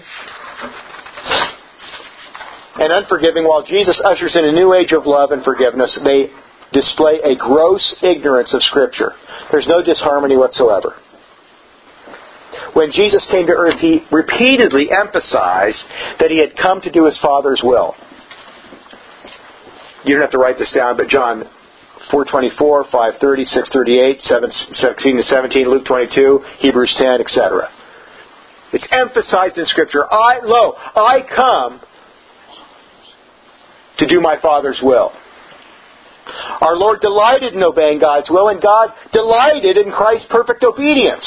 and unforgiving, while Jesus ushers in a new age of love and forgiveness, they display a gross ignorance of Scripture. There's no disharmony whatsoever. When Jesus came to earth, He repeatedly emphasized that He had come to do His Father's will. You don't have to write this down, but John four twenty-four, five thirty, six thirty-eight, seven sixteen to seventeen, Luke twenty-two, Hebrews ten, et cetera. It's emphasized in Scripture. I, lo, I come to do my Father's will. Our Lord delighted in obeying God's will, and God delighted in Christ's perfect obedience.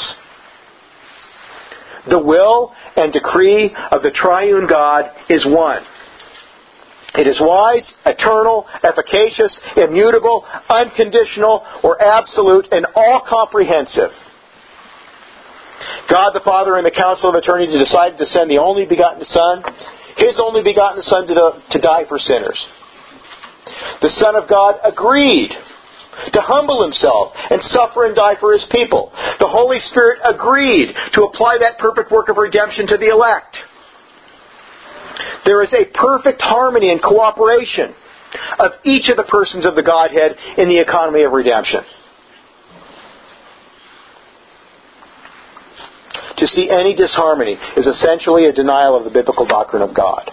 The will and decree of the triune God is one. It is wise, eternal, efficacious, immutable, unconditional, or absolute, and all-comprehensive. God the Father in the council of eternity decided to send the only begotten Son, His only begotten Son, to, the, to die for sinners. The Son of God agreed to humble Himself and suffer and die for His people. The Holy Spirit agreed to apply that perfect work of redemption to the elect. There is a perfect harmony and cooperation of each of the persons of the Godhead in the economy of redemption. To see any disharmony is essentially a denial of the biblical doctrine of God.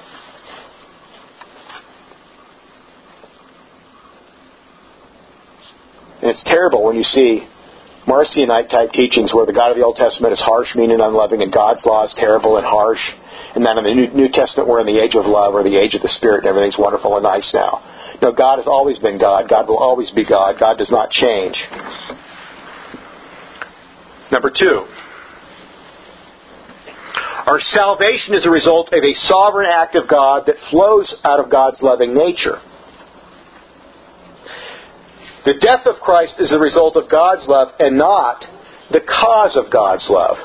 And it's terrible when you see Marcionite type teachings where the God of the Old Testament is harsh, mean, and unloving, and God's law is terrible and harsh. And then in the New, New Testament we're in the age of love, or the age of the Spirit, and everything's wonderful and nice now. No, God has always been God. God will always be God. God does not change. Number two. Our salvation is a result of a sovereign act of God that flows out of God's loving nature. The death of Christ is a result of God's love and not the cause of God's love.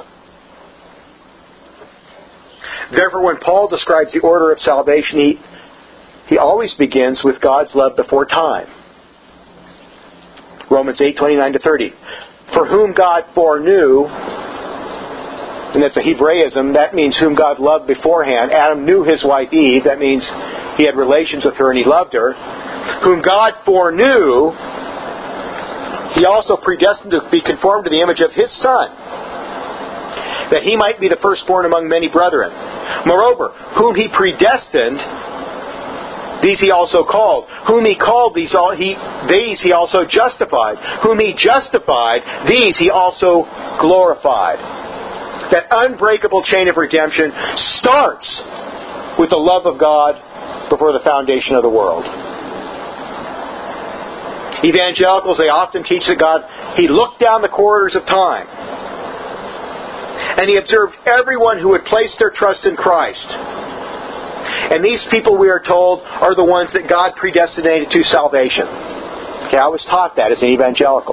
Therefore, when Paul describes the order of salvation, he, he always begins with God's love before time. Romans eight, twenty-nine to thirty. For whom God foreknew, and that's a Hebraism, that means whom God loved beforehand. Adam knew his wife Eve, that means he had relations with her and he loved her. Whom God foreknew, He also predestined to be conformed to the image of His Son, that He might be the firstborn among many brethren. Moreover, whom He predestined, these He also called. Whom He called, these, all, he, these He also justified. Whom He justified, these He also glorified. That unbreakable chain of redemption starts with the love of God before the foundation of the world. Evangelicals, they often teach that God, He looked down the corridors of time and He observed everyone who had placed their trust in Christ. And these people, we are told, are the ones that God predestinated to salvation. Okay, I was taught that as an evangelical.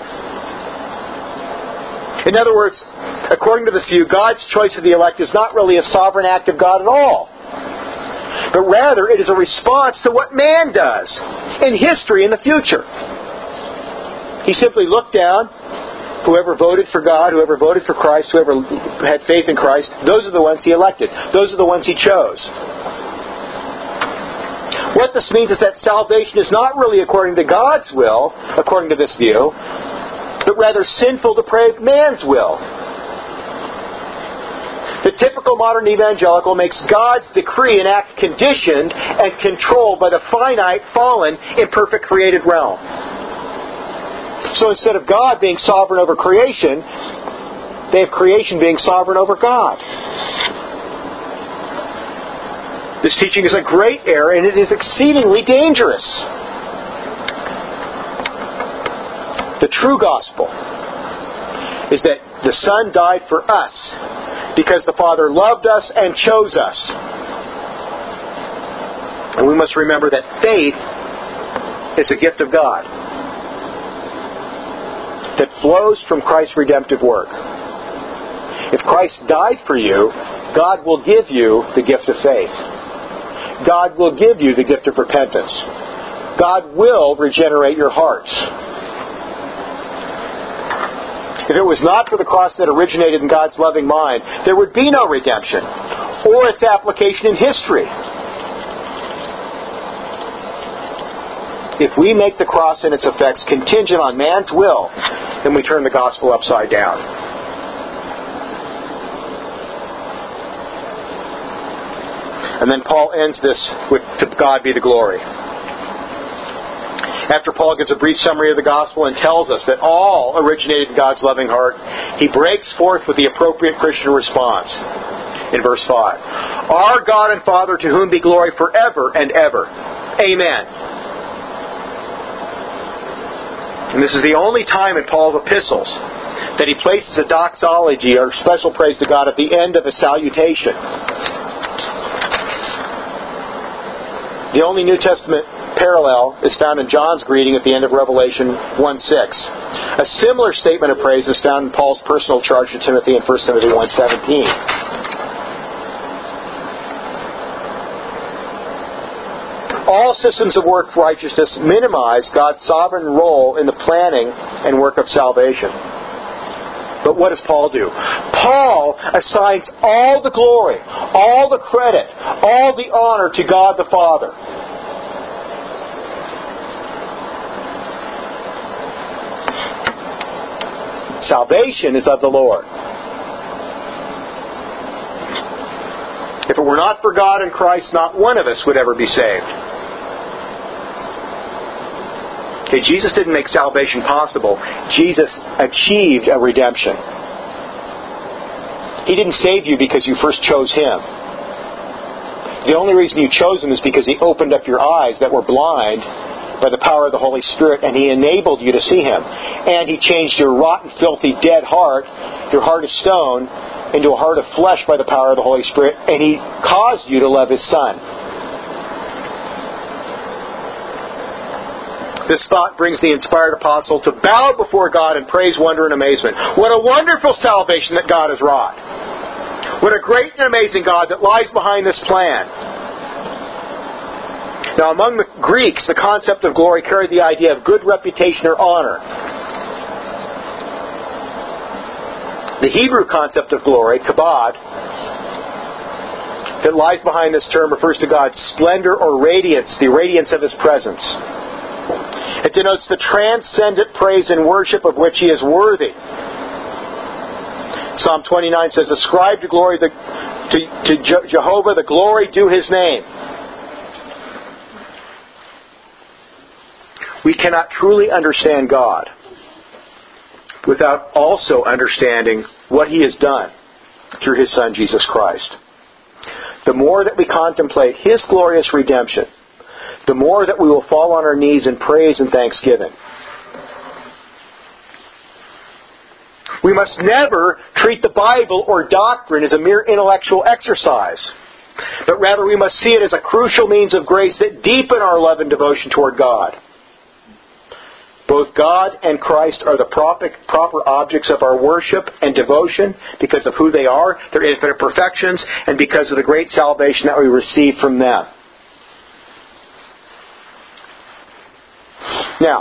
In other words, according to this view, God's choice of the elect is not really a sovereign act of God at all, but rather it is a response to what man does in history in the future. He simply looked down. Whoever voted for God, whoever voted for Christ, whoever had faith in Christ, those are the ones He elected. Those are the ones He chose. What this means is that salvation is not really according to God's will, according to this view, but rather sinful, depraved man's will. The typical modern evangelical makes God's decree an act conditioned and controlled by the finite, fallen, imperfect created realm. So instead of God being sovereign over creation, they have creation being sovereign over God. This teaching is a great error, and it is exceedingly dangerous. The true gospel is that the Son died for us because the Father loved us and chose us. And we must remember that faith is a gift of God that flows from Christ's redemptive work. If Christ died for you, God will give you the gift of faith. God will give you the gift of repentance. God will regenerate your hearts. If it was not for the cross that originated in God's loving mind, there would be no redemption or its application in history. If we make the cross and its effects contingent on man's will, then we turn the gospel upside down. And then Paul ends this with, "To God be the glory." After Paul gives a brief summary of the gospel and tells us that all originated in God's loving heart, he breaks forth with the appropriate Christian response in verse five. "Our God and Father, to whom be glory forever and ever. Amen." And this is the only time in Paul's epistles that he places a doxology or special praise to God at the end of a salutation. The only New Testament parallel is found in John's greeting at the end of Revelation one six. A similar statement of praise is found in Paul's personal charge to Timothy in First Timothy one seventeen. All systems of work for righteousness minimize God's sovereign role in the planning and work of salvation. But what does Paul do? Paul assigns all the glory, all the credit, all the honor to God the Father. Salvation is of the Lord. If it were not for God and Christ, not one of us would ever be saved. Okay, Jesus didn't make salvation possible. Jesus achieved a redemption. He didn't save you because you first chose Him. The only reason you chose Him is because He opened up your eyes that were blind by the power of the Holy Spirit, and He enabled you to see Him. And He changed your rotten, filthy, dead heart, your heart of stone, into a heart of flesh by the power of the Holy Spirit, and He caused you to love His Son. This thought brings the inspired apostle to bow before God in praise, wonder, and amazement. What a wonderful salvation that God has wrought. What a great and amazing God that lies behind this plan. Now, among the Greeks, the concept of glory carried the idea of good reputation or honor. The Hebrew concept of glory, kabod, that lies behind this term refers to God's splendor or radiance, the radiance of His presence. It denotes the transcendent praise and worship of which He is worthy. Psalm twenty-nine says, "Ascribe to glory the, to, to Je- Jehovah the glory due His name." We cannot truly understand God without also understanding what He has done through His Son, Jesus Christ. The more that we contemplate His glorious redemption, the more that we will fall on our knees in praise and thanksgiving. We must never treat the Bible or doctrine as a mere intellectual exercise, but rather we must see it as a crucial means of grace that deepen our love and devotion toward God. Both God and Christ are the proper, proper objects of our worship and devotion because of who they are, their infinite perfections, and because of the great salvation that we receive from them. Now,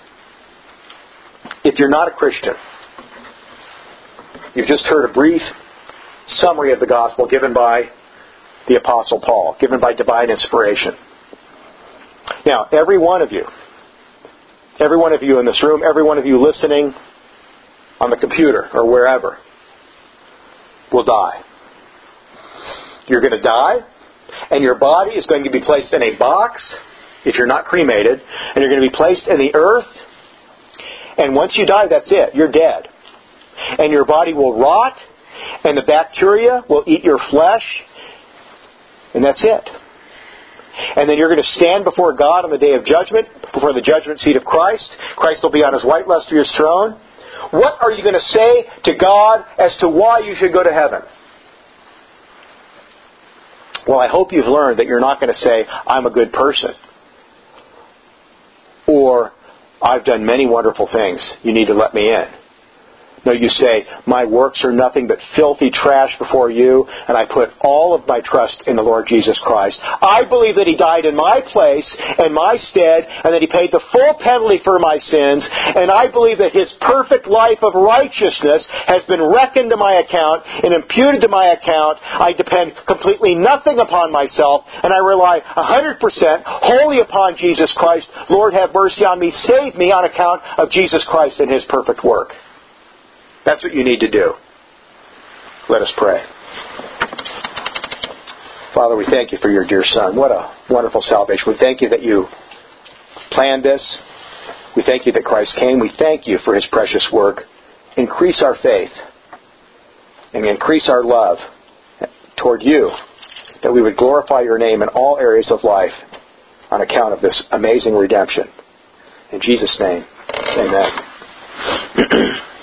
if you're not a Christian, you've just heard a brief summary of the gospel given by the Apostle Paul, given by divine inspiration. Now, every one of you, every one of you in this room, every one of you listening on the computer or wherever, will die. You're going to die, and your body is going to be placed in a box, if you're not cremated, and you're going to be placed in the earth, and once you die, that's it. You're dead. And your body will rot, and the bacteria will eat your flesh, and that's it. And then you're going to stand before God on the day of judgment, before the judgment seat of Christ. Christ will be on His white lustrous throne. What are you going to say to God as to why you should go to heaven? Well, I hope you've learned that you're not going to say, "I'm a good person," or "I've done many wonderful things. You need to let me in." No, you say, my works are nothing but filthy trash before you, and I put all of my trust in the Lord Jesus Christ. I believe that He died in my place, in my stead, and that He paid the full penalty for my sins, and I believe that His perfect life of righteousness has been reckoned to my account and imputed to my account. I depend completely nothing upon myself, and I rely one hundred percent wholly upon Jesus Christ. Lord, have mercy on me. Save me on account of Jesus Christ and His perfect work. That's what you need to do. Let us pray. Father, we thank You for Your dear Son. What a wonderful salvation. We thank You that You planned this. We thank You that Christ came. We thank You for His precious work. Increase our faith and increase our love toward You, that we would glorify Your name in all areas of life on account of this amazing redemption. In Jesus' name, amen.